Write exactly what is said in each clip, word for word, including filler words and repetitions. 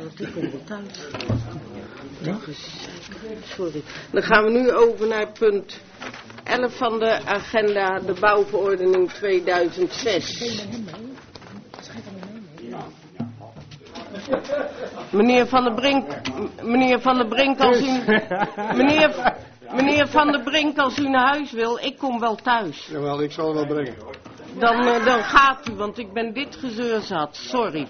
Want ik kom wel thuis. Ja? Sorry. Dan gaan we nu over naar punt elf van de agenda, de bouwverordening tweeduizend zes. Meneer Van der Brink, meneer Van der Brink, als u, meneer, meneer Van der Brink, als u naar huis wil, ik kom wel thuis. Jawel, ik zal het wel brengen. Dan, uh, dan gaat u, want ik ben dit gezeur zat, sorry.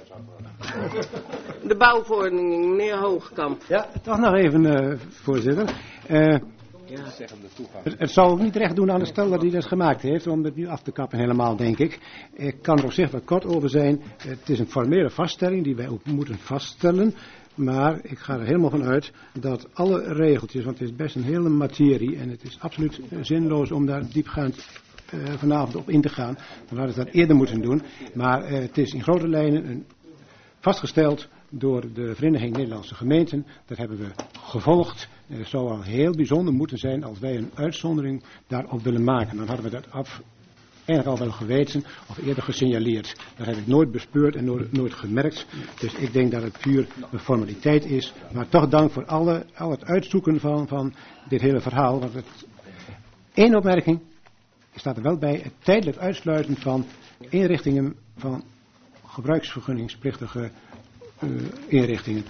De bouwverordening, meneer Hoogkamp. Ja, toch nog even, uh, voorzitter. Uh, ja. het, het zou ook niet recht doen aan de steller die dat gemaakt heeft, om het nu af te kappen helemaal, denk ik. Ik kan er op zich wat kort over zijn. Het is een formele vaststelling die wij ook moeten vaststellen. Maar ik ga er helemaal van uit dat alle regeltjes, want het is best een hele materie en het is absoluut zinloos om daar diepgaand uh, vanavond op in te gaan. Dan hadden we dat eerder moeten doen. Maar uh, het is in grote lijnen een vastgesteld door de Vereniging Nederlandse Gemeenten. Dat hebben we gevolgd. Het zou al heel bijzonder moeten zijn als wij een uitzondering daarop willen maken. Dan hadden we dat af, eigenlijk al wel geweten of eerder gesignaleerd. Dat heb ik nooit bespeurd en nooit, nooit gemerkt. Dus ik denk dat het puur een formaliteit is. Maar toch dank voor alle, al het uitzoeken van, van dit hele verhaal. Want het, één opmerking staat er wel bij. Het tijdelijk uitsluiten van inrichtingen van gebruiksvergunningsplichtige uh, inrichtingen.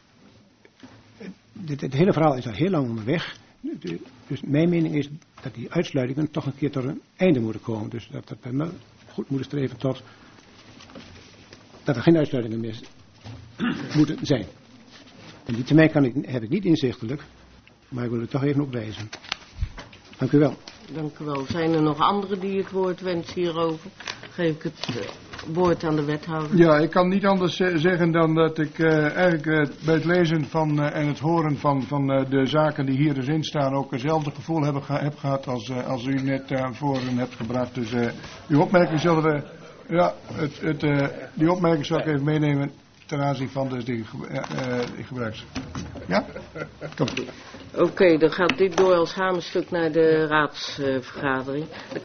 Het, het hele verhaal is al heel lang onderweg. Dus mijn mening is dat die uitsluitingen toch een keer tot een einde moeten komen. Dus dat dat bij mij goed moeten streven tot dat er geen uitsluitingen meer moeten zijn. En die termijn kan ik, heb ik niet inzichtelijk, maar ik wil het toch even opwijzen. Dank u wel. Dank u wel. Zijn er nog anderen die het woord wensen hierover? Geef ik het uh, woord aan de wethouder. Ja, ik kan niet anders uh, zeggen dan dat ik uh, eigenlijk uh, bij het lezen van uh, en het horen van, van uh, de zaken die hier dus in staan ook hetzelfde gevoel heb, ge heb gehad als, uh, als u net aan uh, voren hebt gebracht. Dus uh, uw opmerking zullen we, ja, het, het, uh, die opmerking zal ik even meenemen ten aanzien van dus die, uh, uh, die gebruiks. Ja? Komt goed. Oké, okay, dan gaat dit door als hamerstuk naar de raadsvergadering. Uh,